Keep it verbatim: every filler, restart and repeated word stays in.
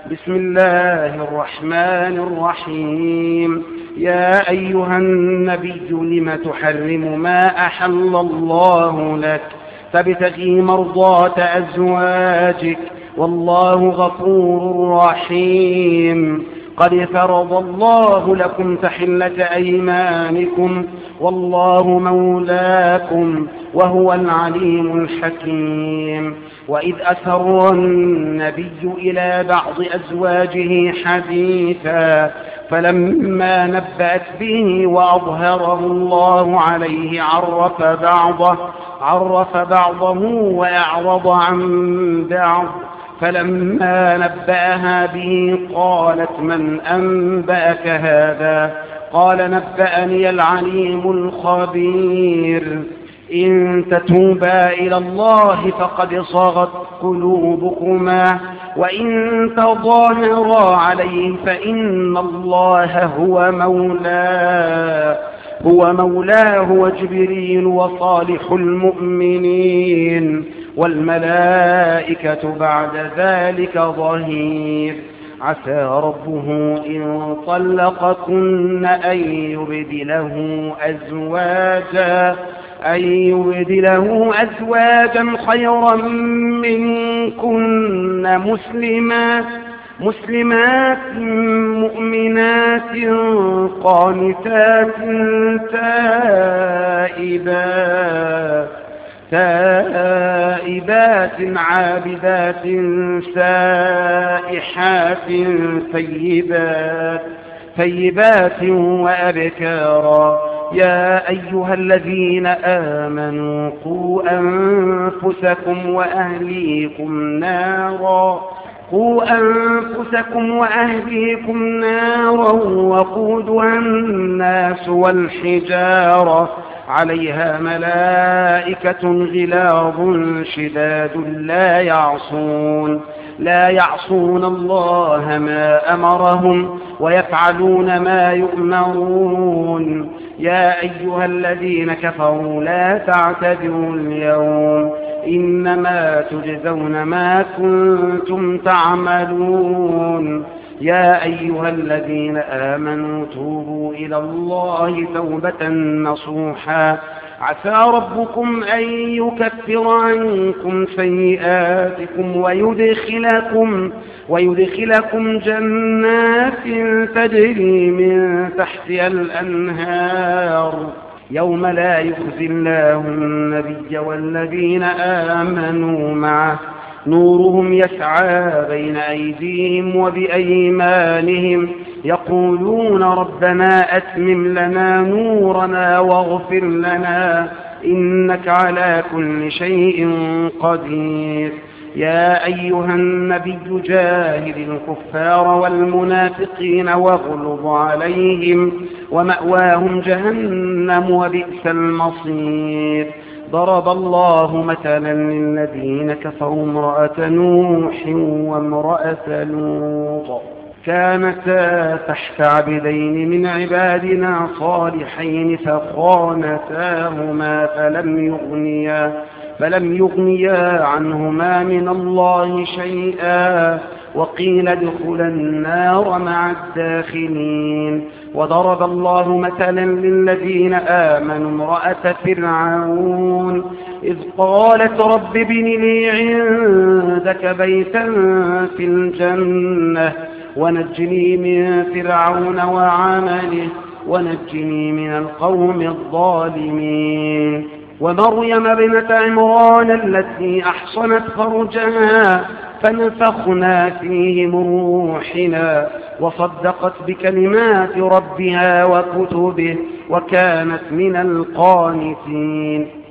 بسم الله الرحمن الرحيم. يا أيها النبي لم تحرم ما أحل الله لك تبتغي مرضات أزواجك والله غفور رحيم. قد فرض الله لكم تحلة أيمانكم والله مولاكم وهو العليم الحكيم. وإذ أسر النبي إلى بعض أزواجه حديثا فلما نبأت به وأظهره الله عليه عرف بعضه, عرف بعضه وأعرض عن بعض. فلما نبأها به قالت من أنبأك هذا؟ قال نبأني العليم الخبير. إن تتوبا إلى الله فقد صغت قلوبكما وإن تظاهرا عليه فإن الله هو مولاه هو مولاه وجبريل وصالح المؤمنين والملائكة بعد ذلك ظهير. عسى ربه إن طلقكن أن يبدله أزواجا أن يبدله أزواجا خيرا منكن مسلمات مسلمات مؤمنات قانتات تائبات تائبات عابدات سائحات ثيبات ثيبات وأبكارا. يا أيها الذين آمنوا قوا أنفسكم وأهليكم نارا قوا أنفسكم وأهليكم نارا وقودها الناس والحجارة عليها ملائكة غلاظ شداد لا يعصون لا يعصون الله ما أمرهم ويفعلون ما يؤمرون. يا أيها الذين كفروا لا تعتذروا اليوم إنما تجزون ما كنتم تعملون. يا أيها الذين آمنوا توبوا إلى الله توبة نصوحا عسى ربكم أن يكفر عنكم سيئاتكم ويدخلكم, ويدخلكم جنات تجري من تحتها الأنهار يوم لا يخزي الله النبي والذين آمنوا معه نورهم يسعى بين أيديهم وبأيمانهم يقولون ربنا أتمم لنا نورنا واغفر لنا إنك على كل شيء قدير. يا أيها النبي جاهد الكفار والمنافقين واغلظ عليهم ومأواهم جهنم وبئس المصير. ضرب الله مثلا للذين كفروا امرأة نوح وامرأة لوط كانتا تحت عبدين من عبادنا صالحين فخانتاهما فلم يغنيا فلم يغنيا عنهما من الله شيئا وقيل ادخلا النار مع الداخلين. وضرب الله مثلا للذين آمنوا امرأة فرعون إذ قالت رب ابن لي عندك بيتا في الجنة ونجني من فرعون وعمله ونجني من القوم الظالمين. ومريم ابنة عمران التي أحصنت فرجها فنفخنا فيه من روحنا وصدقت بكلمات ربها وكتبه وكانت من القانتين.